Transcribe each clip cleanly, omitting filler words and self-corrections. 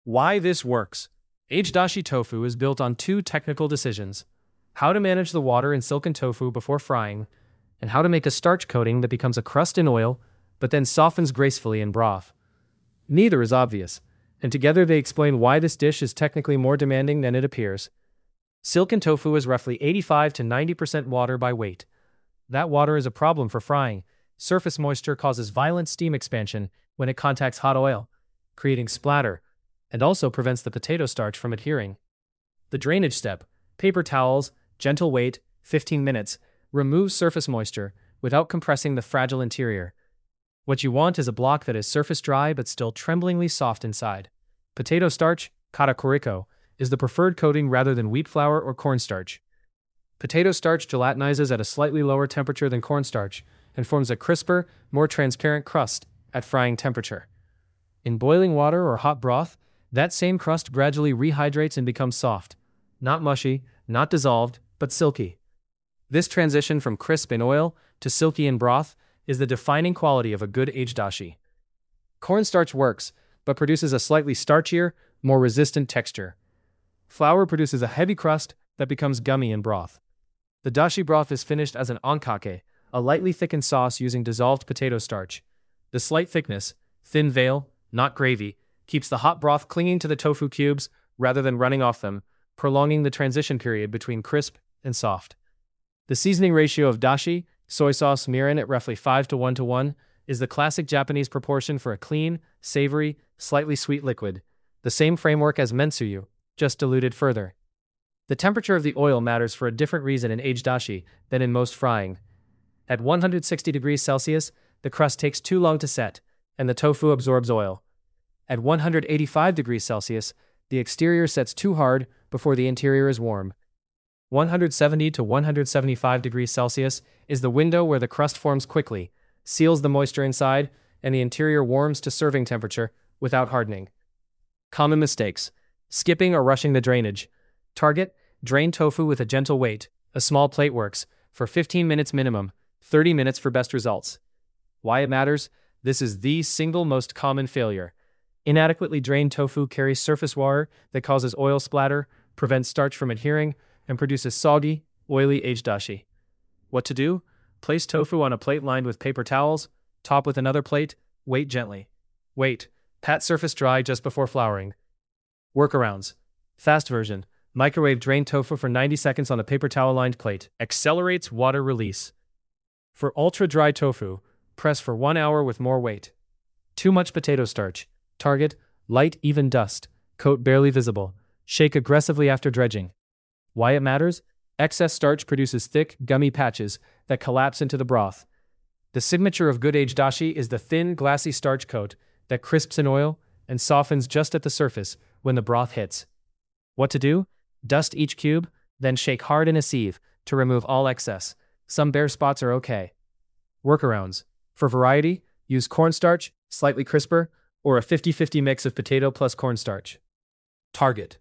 Why this works. Agedashi tofu is built on two technical decisions: how to manage the water in silken tofu before frying, and how to make a starch coating that becomes a crust in oil, but then softens gracefully in broth. Neither is obvious, and together they explain why this dish is technically more demanding than it appears. Silken tofu is roughly 85 to 90% water by weight. That water is a problem for frying. Surface moisture causes violent steam expansion when it contacts hot oil, creating splatter, and also prevents the potato starch from adhering. The drainage step, paper towels, gentle weight, 15 minutes, removes surface moisture without compressing the fragile interior. What you want is a block that is surface dry but still tremblingly soft inside. Potato starch, katakoriko, is the preferred coating rather than wheat flour or cornstarch. Potato starch gelatinizes at a slightly lower temperature than cornstarch and forms a crisper, more transparent crust at frying temperature. In boiling water or hot broth, that same crust gradually rehydrates and becomes soft. Not mushy, not dissolved, but silky. This transition from crisp in oil to silky in broth is the defining quality of a good agedashi. Cornstarch works, but produces a slightly starchier, more resistant texture. Flour produces a heavy crust that becomes gummy in broth. The dashi broth is finished as an onkake, a lightly thickened sauce using dissolved potato starch. The slight thickness, thin veil, not gravy, keeps the hot broth clinging to the tofu cubes rather than running off them, prolonging the transition period between crisp and soft. The seasoning ratio of dashi, soy sauce, mirin at roughly 5 to 1 to 1, is the classic Japanese proportion for a clean, savory, slightly sweet liquid. The same framework as mensuyu, just diluted further. The temperature of the oil matters for a different reason in agedashi than in most frying. At 160 degrees Celsius, the crust takes too long to set, and the tofu absorbs oil. At 185 degrees Celsius, the exterior sets too hard before the interior is warm. 170 to 175 degrees Celsius is the window where the crust forms quickly, seals the moisture inside, and the interior warms to serving temperature without hardening. Common mistakes: skipping or rushing the drainage. Target: drain tofu with a gentle weight. A small plate works, for 15 minutes minimum, 30 minutes for best results. Why it matters? This is the single most common failure. Inadequately drained tofu carries surface water that causes oil splatter, prevents starch from adhering, and produces soggy, oily agedashi. What to do? Place tofu on a plate lined with paper towels, top with another plate, weight gently. Wait, pat surface dry just before flouring. Workarounds. Fast version: microwave drained tofu for 90 seconds on a paper towel lined plate. Accelerates water release. For ultra dry tofu, press for 1 hour with more weight. Too much potato starch. Target: light, even dust. Coat barely visible. Shake aggressively after dredging. Why it matters? Excess starch produces thick, gummy patches that collapse into the broth. The signature of good agedashi is the thin, glassy starch coat that crisps in oil and softens just at the surface when the broth hits. What to do? Dust each cube, then shake hard in a sieve to remove all excess. Some bare spots are okay. Workarounds. For variety, use cornstarch, slightly crisper, or a 50-50 mix of potato plus cornstarch. Target: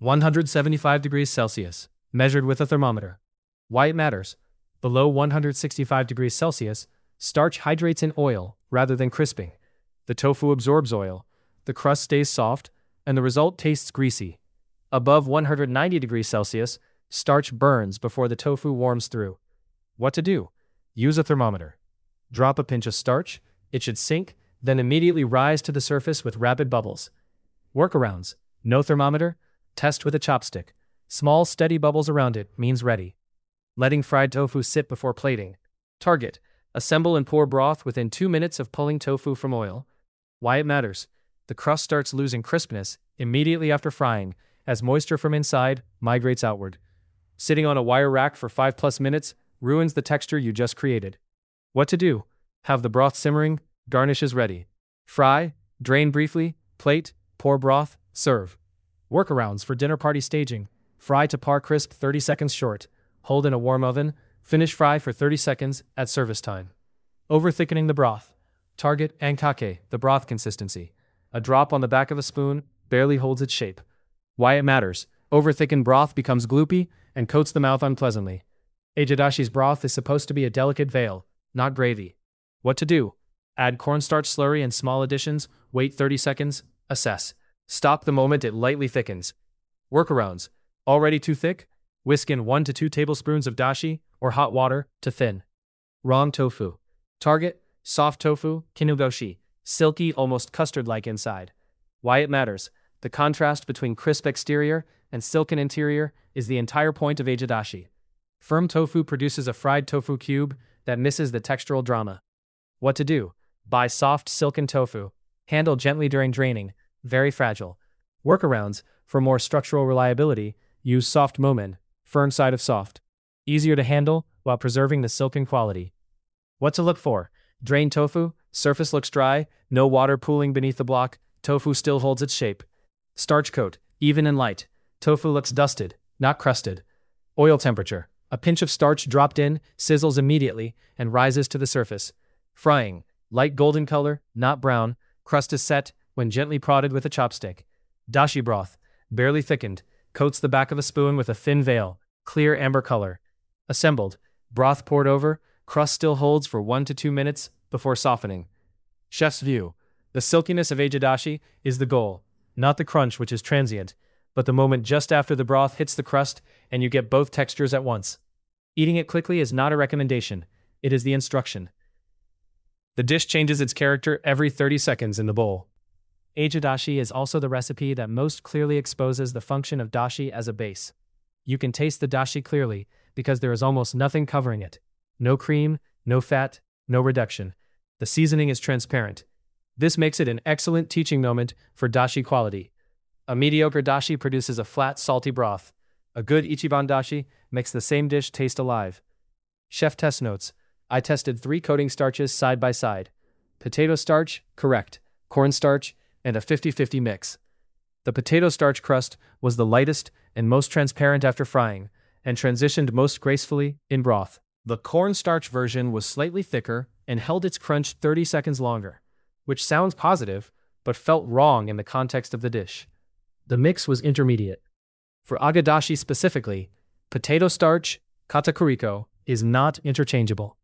175 degrees Celsius, measured with a thermometer. Why it matters? Below 165 degrees Celsius, starch hydrates in oil rather than crisping. The tofu absorbs oil, the crust stays soft, and the result tastes greasy. Above 190 degrees Celsius, starch burns before the tofu warms through. What to do? Use a thermometer. Drop a pinch of starch, it should sink, then immediately rise to the surface with rapid bubbles. Workarounds. No thermometer? Test with a chopstick. Small, steady bubbles around it means ready. Letting fried tofu sit before plating. Target: assemble and pour broth within 2 minutes of pulling tofu from oil. Why it matters? The crust starts losing crispness immediately after frying as moisture from inside migrates outward. Sitting on a wire rack for 5+ minutes ruins the texture you just created. What to do? Have the broth simmering, garnish is ready. Fry, drain briefly, plate, pour broth, serve. Workarounds for dinner party staging. Fry to par crisp 30 seconds short. Hold in a warm oven. Finish fry for 30 seconds at service time. Over-thickening the broth. Target: ankake, the broth consistency. A drop on the back of a spoon barely holds its shape. Why it matters? Over-thickened broth becomes gloopy and coats the mouth unpleasantly. Agedashi's broth is supposed to be a delicate veil, not gravy. What to do? Add cornstarch slurry and small additions, wait 30 seconds, assess. Stop the moment it lightly thickens. Workarounds. Already too thick? Whisk in 1 to 2 tablespoons of dashi or hot water to thin. Wrong tofu. Target: soft tofu, kinugoshi, silky, almost custard-like inside. Why it matters. The contrast between crisp exterior and silken interior is the entire point of agedashi. Firm tofu produces a fried tofu cube that misses the textural drama. What to do? Buy soft, silken tofu. Handle gently during draining. Very fragile. Workarounds. For more structural reliability, use soft momen, firm side of soft. Easier to handle while preserving the silken quality. What to look for? Drained tofu, surface looks dry, no water pooling beneath the block, tofu still holds its shape. Starch coat, even and light. Tofu looks dusted, not crusted. Oil temperature. A pinch of starch dropped in, sizzles immediately, and rises to the surface. Frying. Light golden color, not brown. Crust is set when gently prodded with a chopstick. Dashi broth. Barely thickened. Coats the back of a spoon with a thin veil. Clear amber color. Assembled. Broth poured over. Crust still holds for 1 to 2 minutes before softening. Chef's view. The silkiness of agedashi is the goal. Not the crunch, which is transient, but the moment just after the broth hits the crust and you get both textures at once. Eating it quickly is not a recommendation. It is the instruction. The dish changes its character every 30 seconds in the bowl. Agedashi is also the recipe that most clearly exposes the function of dashi as a base. You can taste the dashi clearly because there is almost nothing covering it. No cream, no fat, no reduction. The seasoning is transparent. This makes it an excellent teaching moment for dashi quality. A mediocre dashi produces a flat, salty broth. A good Ichiban dashi makes the same dish taste alive. Chef test notes. I tested 3 coating starches side by side. Potato starch, correct. Cornstarch, and a 50-50 mix. The potato starch crust was the lightest and most transparent after frying, and transitioned most gracefully in broth. The cornstarch version was slightly thicker and held its crunch 30 seconds longer, which sounds positive, but felt wrong in the context of the dish. The mix was intermediate. For agedashi specifically, potato starch, katakuriko, is not interchangeable.